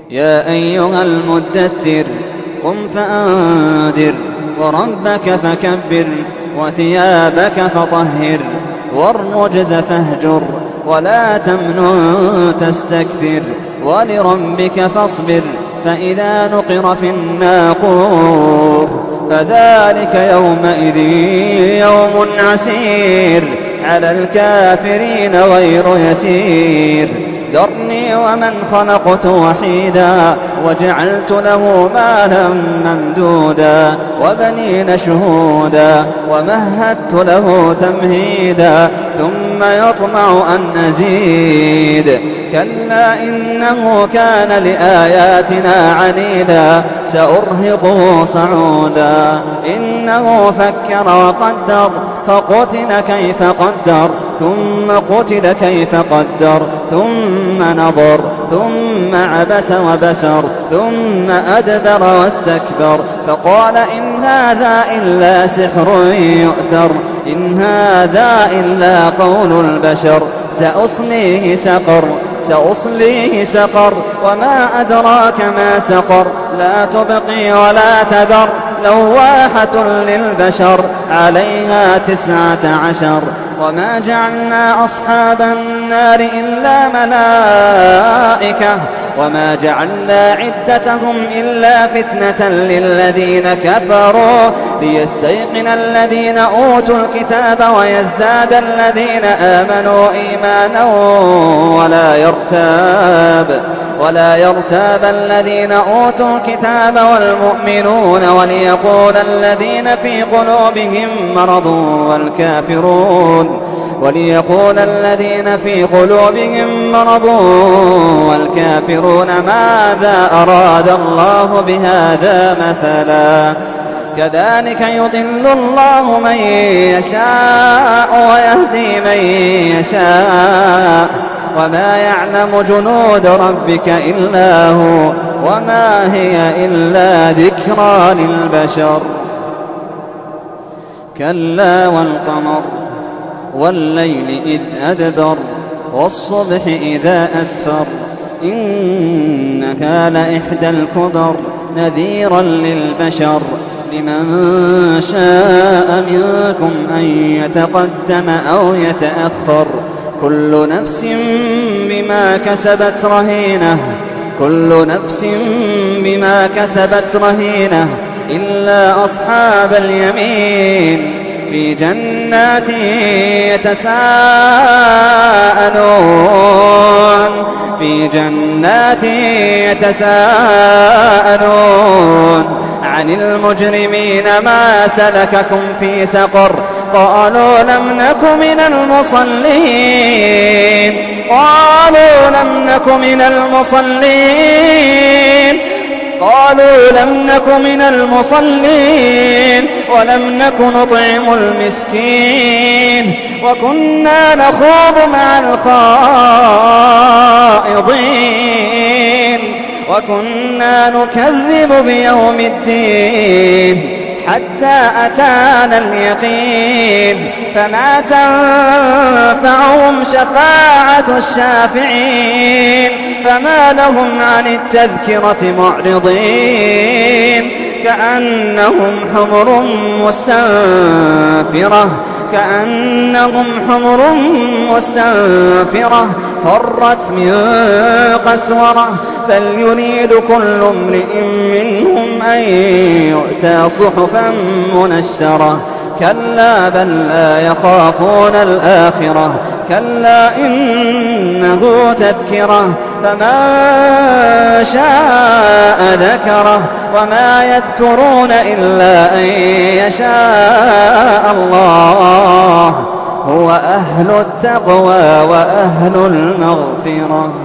يا أيها المدثر قم فأنذر وربك فكبر وثيابك فطهر والرجز فاهجر ولا تمنن تستكثر ولربك فاصبر فإذا نقر في الناقور فذلك يومئذ يوم عسير على الكافرين غير يسير ذرني ومن خلقت وحيدا وجعلت له مالا ممدودا وبنين شهودا ومهدت له تمهيدا ثم يطمع أن أزيد كلا إنه كان لآياتنا عنيدا سأرهقه صعودا إنه فكر وقدر فقتل كيف قدر ثم قتل كيف قدر ثم نظر ثم عبس وبسر ثم أدبر واستكبر فقال إن هذا إلا سحر يؤثر إن هذا إلا قول البشر سأصليه سقر وما أدراك ما سقر لا تبقي ولا تذر لواحة للبشر عليها 19 وما جعلنا أصحاب النار إلا ملائكة وما جعلنا عدتهم إلا فتنة للذين كفروا ليستيقن الذين أوتوا الكتاب ويزداد الذين آمنوا إيمانا ولا يرتاب الذين أوتوا الكتاب والمؤمنون وليقول الذين في قلوبهم مرض والكافرون ماذا أراد الله بهذا مثلا كذلك يضل الله من يشاء ويهدي من يشاء وما يعلم جنود ربك إلا هو وما هي إلا ذكرى للبشر كلا والقمر والليل إذ أدبر والصبح إذا أسفر إنك لإحدى الكبر نذيرا للبشر لمن شاء منكم أن يتقدم أو يتأخر كل نفس بما كسبت رهينة إلا أصحاب اليمين في جنات يتساءلون عن المجرمين ما سلككم في سقر قالوا لم نك من المصلين ولم نك نطعم المسكين وكنا نخوض مع الخائضين وكنا نكذب بيوم الدين حتى أتانا اليقين فما تنفعهم شفاعة الشافعين فما لهم عن التذكرة معرضين كأنهم حمر مستنفرة فرت من قسورة بل يريد كل امرئ منهم أن يؤتى صحفا منشرة كلا بل لا يخافون الآخرة كلا إنه تذكرة فمن شاء ذكره وما يذكرون إلا أن يشاء الله هو أهل التقوى وأهل المغفرة.